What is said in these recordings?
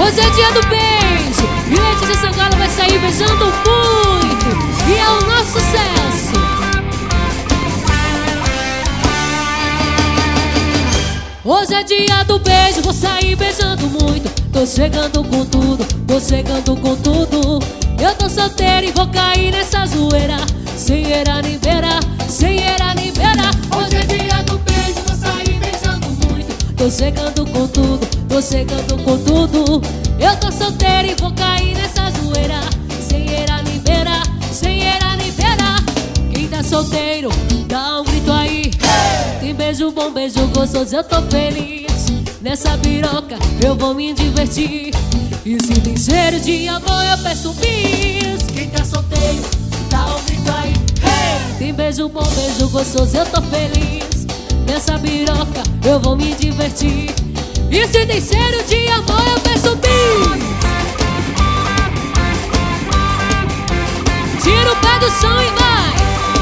Hoje é dia do beijo e Letícia Sangalo vai sair beijando muito. E é o nosso sucesso. Hoje é dia do beijo, vou sair beijando muito. Tô chegando com tudo, tô chegando com tudo. Eu tô solteiro e vou cair nessa zoeira. Sem era nem beira, sem era nem beira. Hoje é dia do beijo, vou sair beijando muito. Tô chegando com tudo, tô chegando com tudo. Eu tô solteiro e vou cair nessa zoeira. Sem era nem beira, sem era nem beira. Quem tá solteiro, dá um grito aí. Tem beijo bom, beijo gostoso, eu tô feliz. Nessa piroca eu vou me divertir. E se tem cheiro de amor eu peço um bis. Quem tá solteiro, dá um grito aí. Tem beijo bom, beijo gostoso, eu tô feliz. Nessa piroca eu vou me divertir. E se tem cheiro de amor eu peço um bis. Tira o pé do chão e vai.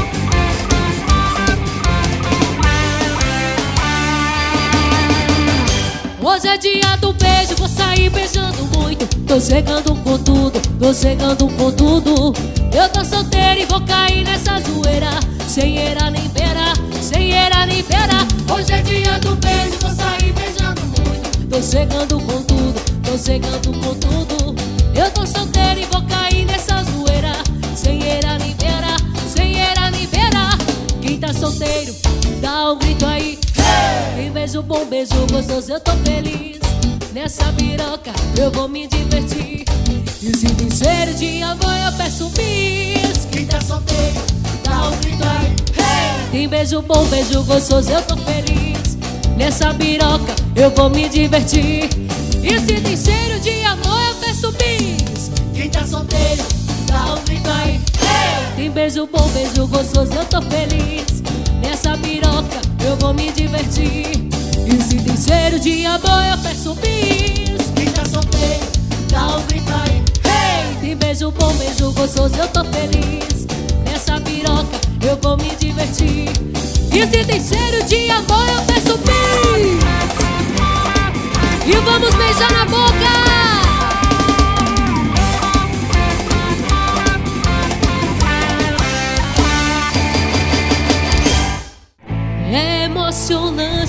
Hoje é dia do beijo, vou sair beijando muito. Tô chegando com tudo, tô chegando com tudo. Eu tô solteiro e vou cair nessa zoeira. Sem era nem beira, sem era nem beira. Hoje é dia do beijo, vou sair beijando muito. Tô chegando com tudo, tô chegando com tudo. Eu tô solteiro e vou cair nessa zoeira. Sem era nem beira, sem era nem beira. Quem tá solteiro, dá um grito aí. Tem beijo bom, beijo gostoso, eu tô feliz. Nessa piroca eu vou me divertir. E se tem cheiro de amor eu peço um bis. Quem tá solteiro, dá um grito aí. Tem beijo bom, beijo gostoso, eu tô feliz. Nessa piroca eu vou me divertir. E se tem cheiro de amor eu peço um bis. Quem tá solteiro, dá um grito aí. Tem beijo bom, beijo gostoso, eu tô feliz. Nessa piroca eu vou me divertir. E se tem cheiro de amor eu peço um bis. Quem tá solteiro, dá um grito aí. Tem beijo bom, beijo gostoso, eu tô feliz. Nessa piroca eu vou me divertir. E se tem cheiro de amor eu peço